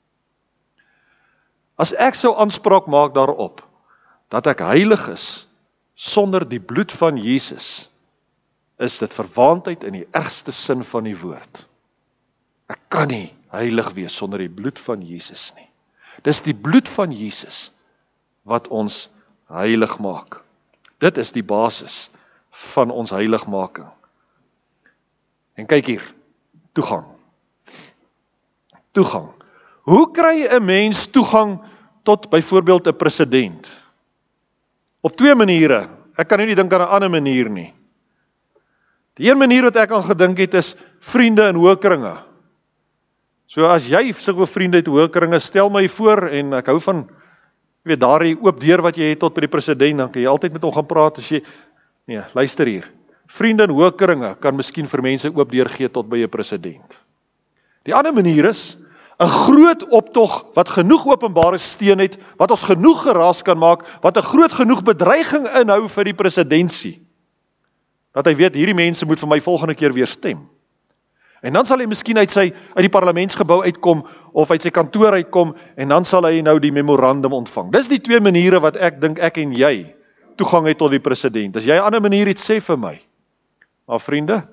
As ek sou aanspraak maak daarop dat ek heilig is sonder die bloed van Jesus, is dit verwaandheid in die ergste sin van die woord. Ek kan nie heilig wees sonder die bloed van Jesus nie. Dis die bloed van Jesus wat ons heilig maak. Dit is die basis van ons heiligmaking. En kyk hier, toegang. Toegang. Hoe kry 'n mens toegang tot byvoorbeeld 'n president? Op twee maniere. Ek kan nie dink aan 'n ander manier nie. Die een manier wat ek aan gedink het is vriende in hoë kringe. So as jy sulke vriende het hoë kringe, stel my voor en ek hou van, jy weet, daardie oop deur wat jy het tot by die president, dan kan jy altyd met hom gaan praat as jy, nee, luister hier. Vriende in hoë kringe kan miskien vir mense oop deur gee tot by 'n president. Die ander manier is 'n groot optog wat genoeg openbare steun het, wat ons genoeg geraas kan maak, wat 'n groot genoeg bedreiging inhou vir die presidentsie. Dat hy weet, hierdie mense moet vir my volgende keer weer stem. En dan sal hy miskien uit sy uit die parlementsgebou uitkom of uit sy kantoor uitkom en dan sal hy nou die memorandum ontvang. Dis die twee maniere wat ek dink ek en jy toegang het tot die president. As jy 'n ander manier het, sê vir my. Maar vriende,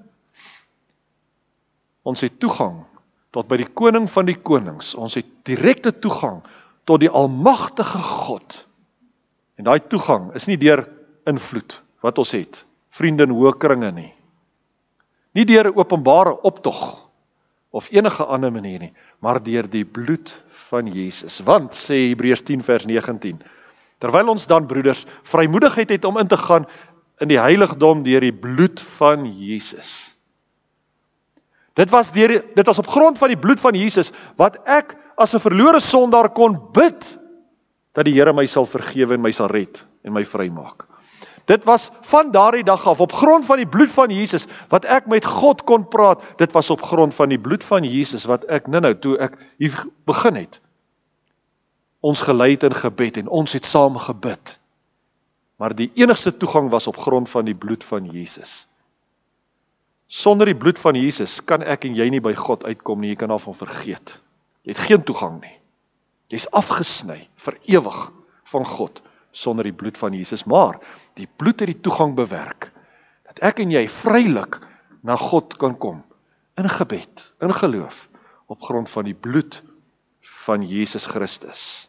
ons het toegang tot by die koning van die konings. Ons het direkte toegang tot die almagtige God. En daai toegang is nie deur invloed wat ons het, vriende in hoë kringe nie. Nie deur 'n openbare optog of enige ander manier nie, maar deur die bloed van Jesus. Want, sê Hebreërs tien vers negentien, terwyl ons dan, broeders, vrymoedigheid het om in te gaan in die heiligdom deur die bloed van Jesus. Dit was, deur, dit was op grond van die bloed van Jesus, wat ek as 'n verlore sondaar kon bid, dat die Here my sal vergewe en my sal red en my vrymaak. Dit was van daardie dag af, op grond van die bloed van Jesus, wat ek met God kon praat, dit was op grond van die bloed van Jesus, wat ek nou nou, toe ek hier begin het, ons gelei het in gebed, en ons het saam gebid. Maar die enigste toegang was op grond van die bloed van Jesus. Sonder die bloed van Jesus kan ek en jy nie by God uitkom nie, jy kan daarvan vergeet. Jy het geen toegang nie. Jy is afgesny, vir ewig van God, sonder die bloed van Jesus. Maar die bloed het die toegang bewerk. dat ek en jy vrylik na God kan kom, in gebed, in geloof, op grond van die bloed van Jesus Christus.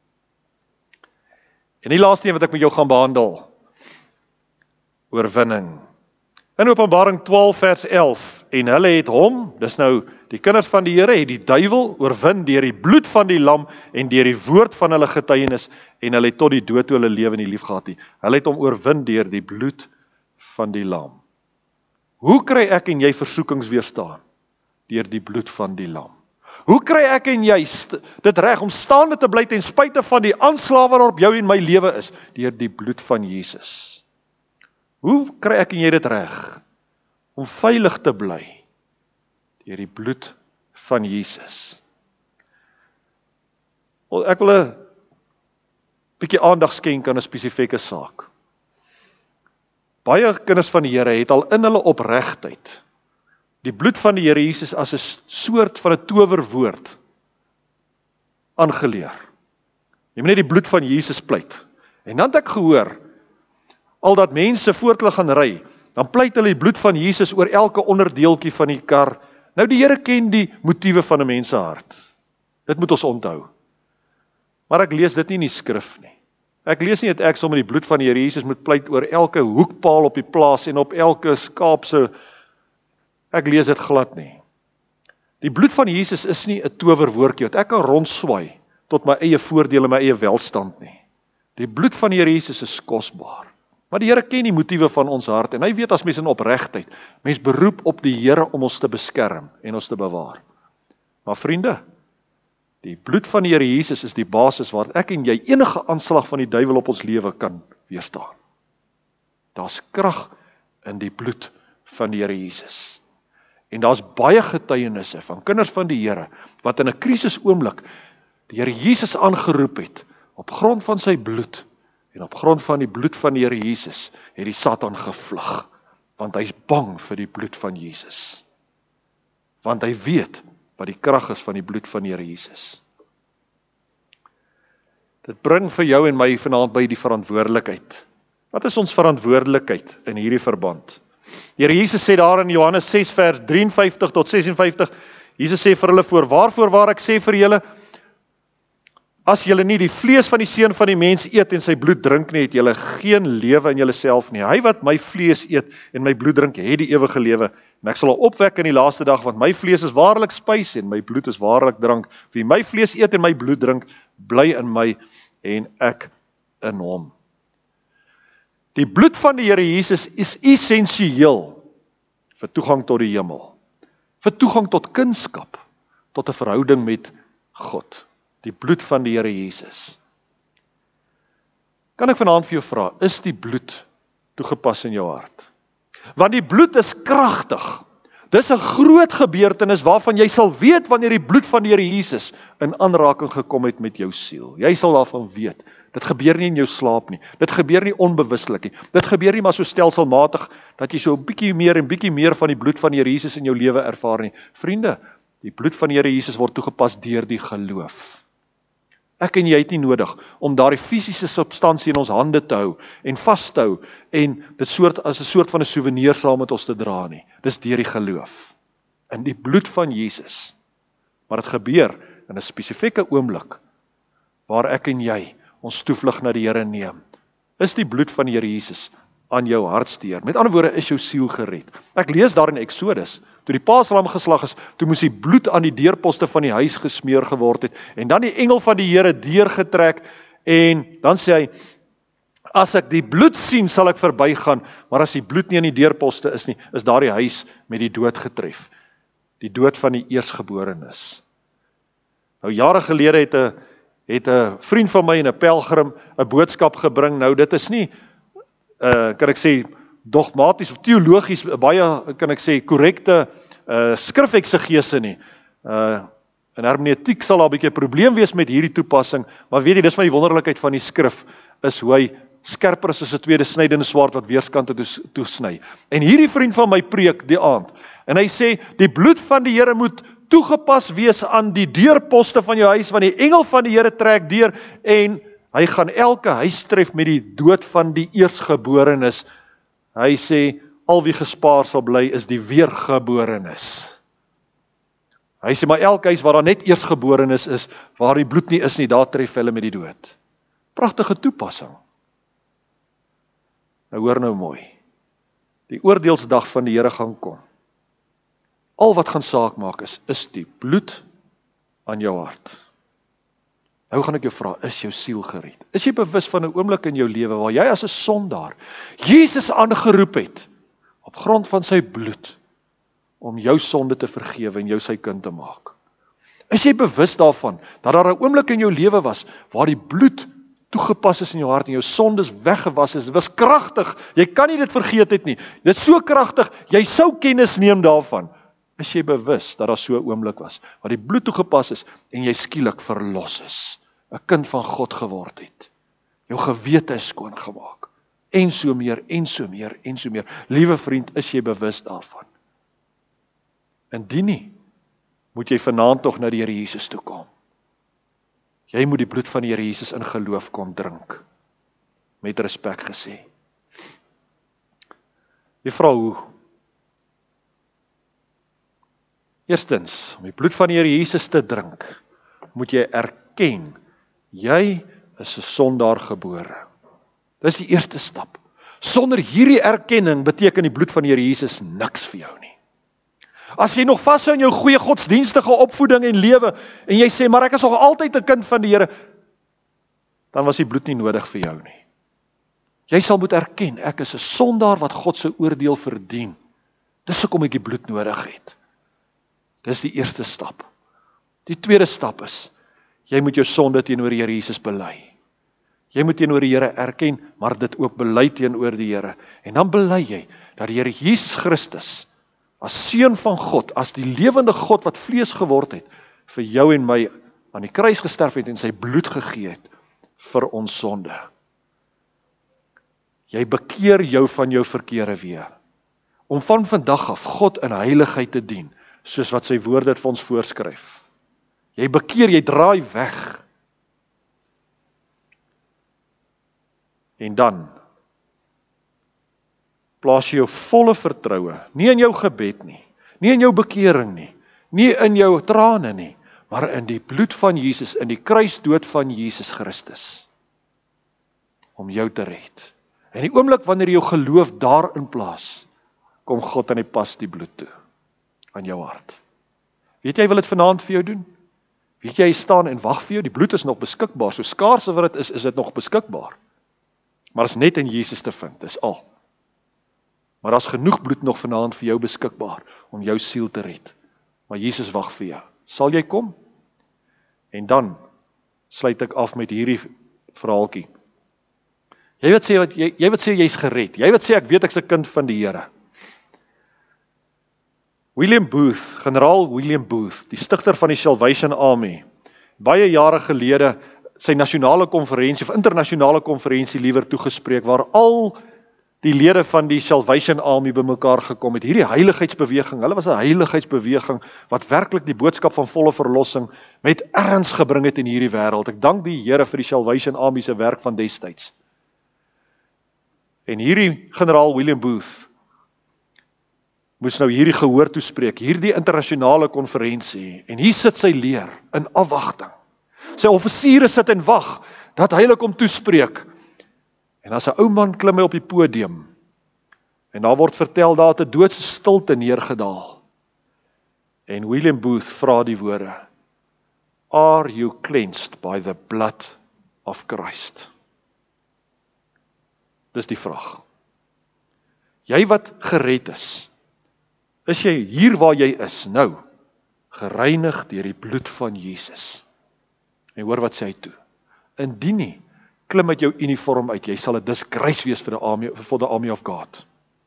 En die laaste een wat ek met jou gaan behandel, oorwinning. In Openbaring twaalf vers elf, en hulle het hom, dis nou die kinders van die Here, het die duiwel oorwin deur die bloed van die lam en deur die woord van hulle getuienis, en hulle het tot die dood toe hulle lewe nie lief gehad nie. Hulle het hom oorwin deur die bloed van die lam. Hoe kry ek en jy versoekings weerstaan? Deur die bloed van die lam. Hoe kry ek en jy dit reg om staande te bly ten spyte van die aanslae wat op jou en my lewe is? Deur die bloed van Jesus. Hoe kry ek en jy dit reg om veilig te bly? Deur die bloed van Jesus. Ek wil 'n bietjie aandag skenk aan 'n spesifieke saak. Baie kinders van die Here het al in hulle opregtheid die bloed van die Here Jesus as 'n soort van 'n towerwoord aangeleer. Jy moet net die bloed van Jesus pleit. En dan het ek gehoor, al dat mense voort hulle gaan ry, dan pleit hulle die bloed van Jesus oor elke onderdeeltjie van die kar. Nou die Here ken die motiewe van 'n mens se hart. Dit moet ons onthou. Maar ek lees dit nie in die skrif nie. Ek lees nie dat ek sommer die bloed van die Here Jesus moet pleit oor elke hoekpaal op die plaas en op elke skaapse. Ek lees dit glad nie. Die bloed van Jesus is nie 'n towerwoordjie wat ek kan rondswaai tot my eie voordeel en my eie welstand nie. Die bloed van die Here Jesus is kosbaar. Maar die Here ken die motiewe van ons hart en hy weet as mens in opregtheid, mens beroep op die Here om ons te beskerm en ons te bewaar. Maar vriende, die bloed van die Here Jesus is die basis waar ek en jy enige aanslag van die duiwel op ons lewe kan weerstaan. Daar's krag in die bloed van die Here Jesus. En daar's baie getuienisse van kinders van die Here wat in 'n krisis oomblik die Here Jesus aangeroep het op grond van sy bloed en op grond van die bloed van die Here Jesus het die Satan gevlug, want hy's bang vir die bloed van Jesus. Want hy weet wat die krag is van die bloed van die Here Jesus. Dit bring vir jou en my vanaand by die verantwoordelikheid. Wat is ons verantwoordelikheid in hierdie verband? Die Here Jesus sê daar in Johannes ses vers vyf drie tot ses en vyftig, Jesus sê vir hulle voor, waarvoor waar ek sê vir julle, as julle nie die vlees van die seun van die mens eet en sy bloed drink nie, het julle geen lewe in julleself nie. Hy wat my vlees eet en my bloed drink, het die ewige lewe. En ek sal hom opwek in die laaste dag, want my vlees is waarlik spys en my bloed is waarlik drank. Wie my vlees eet en my bloed drink, bly in my en ek in hom. Die bloed van die Here Jesus is essensieel vir toegang tot die hemel, vir toegang tot kunskap, tot 'n verhouding met God. Die bloed van die Here Jesus. Kan ek vanaand vir jou vra, is die bloed toegepas in jou hart? Want die bloed is kragtig. Dis 'n groot gebeurtenis waarvan jy sal weet wanneer die bloed van die Here Jesus in aanraking gekom het met jou siel. Jy sal daarvan weet. Dit gebeur nie in jou slaap nie. Dit gebeur nie onbewuslik nie. Dit gebeur nie maar so stelselmatig dat jy so 'n bietjie meer en bietjie meer van die bloed van die Here Jesus in jou lewe ervaar nie. Vriende, die bloed van die Here Jesus word toegepas deur die geloof. Ek en jy het nie nodig om daardie fisiese substansie in ons hande te hou en vas te hou en dit soort as 'n soort van 'n souvenir saam met ons te dra nie. Dis deur die geloof in die bloed van Jesus. Maar dit gebeur in 'n spesifieke oomblik waar ek en jy ons toevlug na die Here neem. Is die bloed van die Here Jesus aan jou hartsteer? Met ander woorde, is jou siel gered. Ek lees daar in Exodus, toe die paaslam geslag is, toe moes die bloed aan die deurposte van die huis gesmeer geword het, en dan die engel van die Here deurgetrek, en dan sê hy, as ek die bloed sien, sal ek verbygaan, maar as die bloed nie aan die deurposte is nie, is daar die huis met die dood getref. Die dood van die eersgeborenes. Nou jare gelede het 'n het 'n vriend van my en 'n pelgrim 'n boodskap gebring. Nou dit is nie uh, kan ek sê dogmaties of teologies baie kan ek sê korrekte uh, skrifeksegese nie. Uh, in hermeneutiek sal daar 'n bietjie 'n probleem wees met hierdie toepassing, maar weet jy, dis van die wonderlikheid van die skrif is hoe hy skerper is as 'n tweede snydende swaard wat weerskante toesny. En hierdie vriend van my preek die aand en hy sê die bloed van die Here moet toegepas wees aan die deurposte van jou huis, want die engel van die Here trek deur en hy gaan elke huis tref met die dood van die eersgeborenes. Hy sê, al wie gespaar sal bly, is die weergeborenes. Hy sê, maar elke huis waar daar net eersgeborenes is, waar die bloed nie is nie, daar tref hulle met die dood. Pragtige toepassing. Nou hoor nou mooi, die oordeelsdag van die Here gaan kom. Al wat gaan saak maak is, is die bloed aan jou hart. Nou gaan ek jou vra, is jou siel gered? Is jy bewus van 'n oomblik in jou lewe waar jy as 'n sondaar Jesus aangeroep het op grond van sy bloed om jou sonde te vergewe en jou sy kind te maak? Is jy bewus daarvan dat daar 'n oomblik in jou lewe was waar die bloed toegepas is in jou hart en jou sondes weggewas is? Dit was kragtig. Jy kan nie dit vergeet het nie. Dit is so kragtig, jy sou kennis neem daarvan. Is jy bewus dat daar so 'n oomblik was waar die bloed toegepas is en jy skielik verlos is, 'n kind van God geword het. Jou gewete is skoon gemaak. En so meer, en so meer, en so meer. Liewe vriend, is jy bewus daarvan? Indien nie, moet jy vanaand nog na die Here Jesus toe kom. Jy moet die bloed van die Here Jesus in geloof kom drink. Met respek gesê. Jy vra hoe? Eerstens, om die bloed van die Here Jesus te drink, moet jy erken, jy is 'n sondaar gebore. Dis die eerste stap. Sonder hierdie erkenning beteken die bloed van die Here Jesus niks vir jou nie. As jy nog vashou in jou goeie godsdienstige opvoeding en lewe, en jy sê, maar ek is nog altyd 'n kind van die Here, dan was die bloed nie nodig vir jou nie. Jy sal moet erken, ek is 'n sondaar wat God se oordeel verdien. Dis hoekom ek die bloed nodig het. Dis die eerste stap. Die tweede stap is, jy moet jou sonde teenoor die Here Jesus bely. Jy moet teenoor die Here erken, maar dit ook bely teenoor die Here. En dan bely jy, dat die Here Jesus Christus, as seun van God, as die lewende God wat vlees geword het, vir jou en my aan die kruis gesterf het en sy bloed gegee het, vir ons sonde. Jy bekeer jou van jou verkeerde weë, om van vandag af God in heiligheid te dien, soos wat sy woord dit vir ons voorskryf. Jy bekeer, jy draai weg. En dan plaas jy jou volle vertroue, nie in jou gebed nie, nie in jou bekering nie, nie in jou trane nie, maar in die bloed van Jesus, in die kruisdood van Jesus Christus, om jou te red. En die oomblik wanneer jy jou geloof daarin plaas, kom God en hy pas die bloed toe aan jou hart. Weet jy, hy wil dit vanaand vir jou doen? Weet jy, hy staan en wag vir jou, die bloed is nog beskikbaar, so skaars wat dit is, is dit nog beskikbaar. Maar is net in Jesus te vind, dis al. Maar daar's genoeg bloed nog vanaand vir jou beskikbaar, om jou siel te red. Maar Jesus wag vir jou. Sal jy kom? En dan sluit ek af met hierdie verhaaltjie. Jy wat sê, wat, jy, jy wat sê jy's gered, jy wat sê ek weet ek's 'n kind van die Here. William Booth, generaal William Booth, die stigter van die Salvation Army, baie jare gelede sy nasionale konferensie of internasionale konferensie liewer toegespreek, waar al die lede van die Salvation Army bymekaar gekom het. Hierdie heiligheidsbeweging, hulle was 'n heiligheidsbeweging wat werklik die boodskap van volle verlossing met erns gebring het in hierdie wêreld. Ek dank die Here vir die Salvation Army se werk van destyds. En hierdie generaal William Booth moes nou hierdie gehoor toespreek, hierdie internasionale konferensie, en hier sit sy leer in afwagting. Sy offisiere sit en wag dat hy hulle kom toespreek. En as 'n ou man klim hy op die podium en daar word vertel daar het 'n doodse stilte neergedaal. En William Booth vra die woorde: Are you cleansed by the blood of Christ? Dis die vraag. Jy wat gered is, is jy hier waar jy is nou, gereinig deur die bloed van Jesus? En hoor wat sê hy toe. Indien nie, klim met jou uniform uit, jy sal 'n disgrace wees vir die army, for the army of God.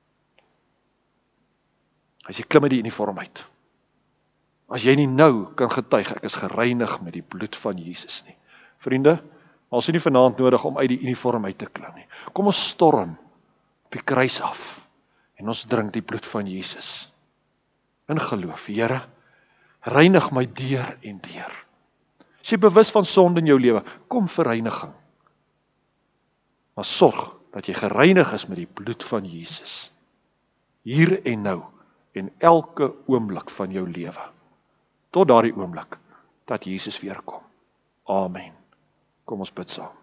As jy klim met die uniform uit. As jy nie nou kan getuig, ek is gereinig met die bloed van Jesus nie. Vriende, ons het nie vanaand nodig om uit die uniform uit te klim nie. Kom ons storm op die kruis af en ons drink die bloed van Jesus. In geloof, Here, reinig my deur en deur. As jy bewus van sonde in jou lewe, kom vir reiniging. Maar sorg dat jy gereinig is met die bloed van Jesus. hier en nou, en elke oomblik van jou lewe, tot daardie oomblik, dat Jesus weer kom. Amen. Kom ons bid saam.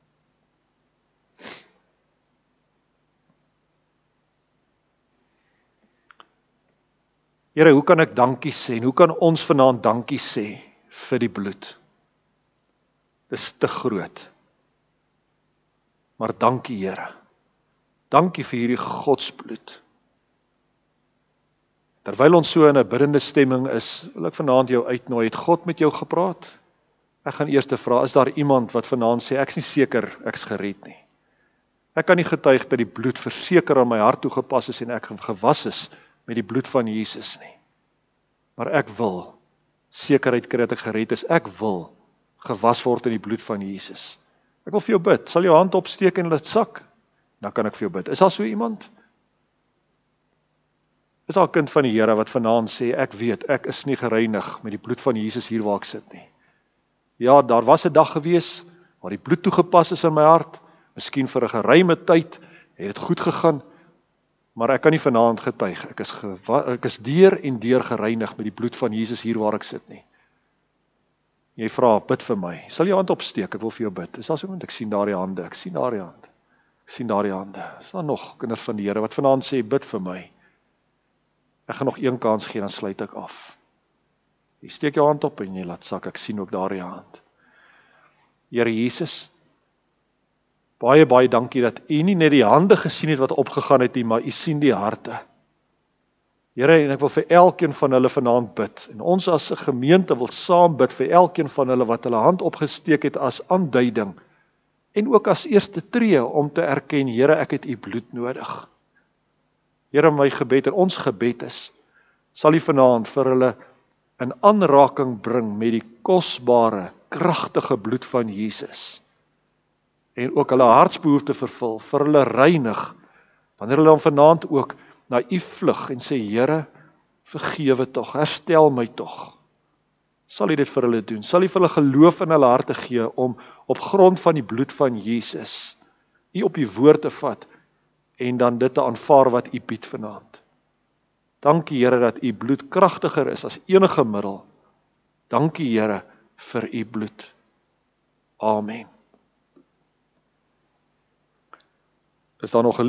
Here, hoe kan ek dankie sê, en hoe kan ons vanaand dankie sê vir die bloed? Dis te groot. Maar dankie Here, dankie vir hierdie godsbloed. Terwyl ons so in 'n biddende stemming is, wil ek vanaand jou uitnooi, het God met jou gepraat? Ek gaan eers vra, is daar iemand wat vanaand sê, ek is nie seker, ek is gered nie. Ek kan nie getuig dat die bloed verseker aan my hart toegepas is en ek gewas is met die bloed van Jesus nie. Maar ek wil sekerheid kry dat ek gered is. Ek wil gewas word in die bloed van Jesus. Ek wil vir jou bid. Sal jou hand opsteek en laat sak? Dan kan ek vir jou bid. Is daar so iemand? Is daar 'n kind van die Here wat vanaand sê, ek weet, ek is nie gereinig met die bloed van Jesus hier waar ek sit nie. Ja, daar was 'n dag gewees waar die bloed toegepas is in my hart. Miskien vir 'n geruime tyd het dit goed gegaan, maar ek kan nie vanaand getuig. Ek is gewa, ek is deur en deur gereinig met die bloed van Jesus hier waar ek sit nie. Jy vra, bid vir my. Sal jou hand opsteek, ek wil vir jou bid. Is daar so iemand? Ek sien daardie hande. Ek sien daardie hand. Ek sien daardie hande. Is daar nog kinders van die Here wat vanaand sê, bid vir my? Ek gaan nog een kans gee, dan sluit ek af. Jy steek jou hand op en jy laat sak. Ek sien ook daardie hand. Here Jesus, baie, baie dankie dat U nie net die hande gesien het wat opgegaan het nie, maar U sien die harte. Here, en ek wil vir elkeen van hulle vanaand bid. En ons as 'n gemeente wil saam bid vir elkeen van hulle wat hulle hand opgesteek het as aanduiding. En ook as eerste tree om te erken, Here, ek het U bloed nodig. Here, my gebed en ons gebed is, sal U vanaand vir hulle in aanraking bring met die kosbare, kragtige bloed van Jesus. En ook hulle hartsbehoefte vervul, vir hulle reinig, wanneer hulle dan vanaand ook na U vlug en sê, Here, vergewe tog, herstel my tog. Sal U dit vir hulle doen? Sal U vir hulle geloof in hulle harte gee om op grond van die bloed van Jesus, U op U woord te vat en dan dit te aanvaar wat U bied vanaand. Dankie Here dat U bloed kragtiger is as enige middel. Dankie Here vir U bloed. Amen. Is daar nog 'n